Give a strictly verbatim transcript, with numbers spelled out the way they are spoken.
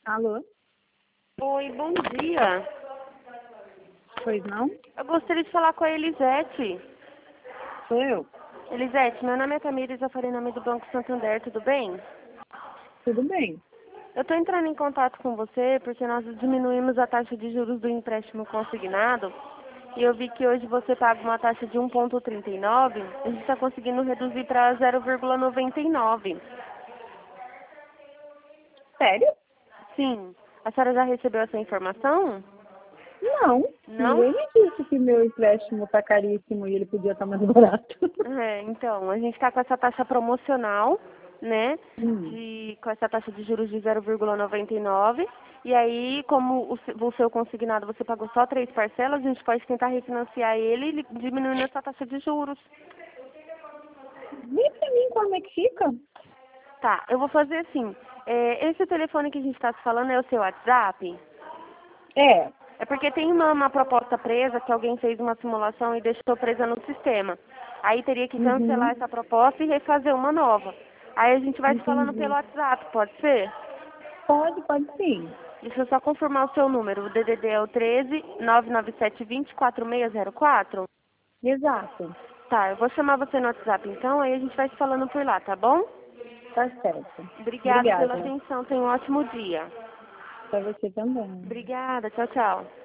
Alô? Oi, bom dia. Pois não? Eu gostaria de falar com a Elisete. Sou eu. Elisete, meu nome é Tamires, eu falei em nome do Banco Santander, tudo bem? Tudo bem. Eu estou entrando em contato com você porque nós diminuímos a taxa de juros do empréstimo consignado e eu vi que hoje você paga uma taxa de um vírgula trinta e nove, a gente está conseguindo reduzir para zero vírgula noventa e nove. Sério? Sim. A senhora já recebeu essa informação? Não. Não? Ninguém me disse que meu empréstimo tá caríssimo e ele podia estar mais barato. É, então, a gente está com essa taxa promocional, né, Hum. de, com essa taxa de juros de zero vírgula noventa e nove, e aí, como o, se- o seu consignado você pagou só três parcelas, a gente pode tentar refinanciar ele e diminuindo essa taxa de juros. Diz pra mim como é que fica. Tá, eu vou fazer assim, é, esse telefone que a gente está se falando é o seu WhatsApp? É. É porque tem uma, uma proposta presa que alguém fez uma simulação e deixou presa no sistema. Aí teria que cancelar Uhum. essa proposta e refazer uma nova. Aí a gente vai se falando pelo Entendi. WhatsApp, pode ser? Pode, pode sim. Deixa eu só confirmar o seu número. O D D D é o treze, nove nove sete, vinte, quatro seis zero quatro? Exato. Tá, eu vou chamar você no WhatsApp então, aí a gente vai se falando por lá, tá bom? Tá certo. Obrigada pela Obrigada. atenção, tenha um ótimo dia. Pra você também. Obrigada, tchau, tchau.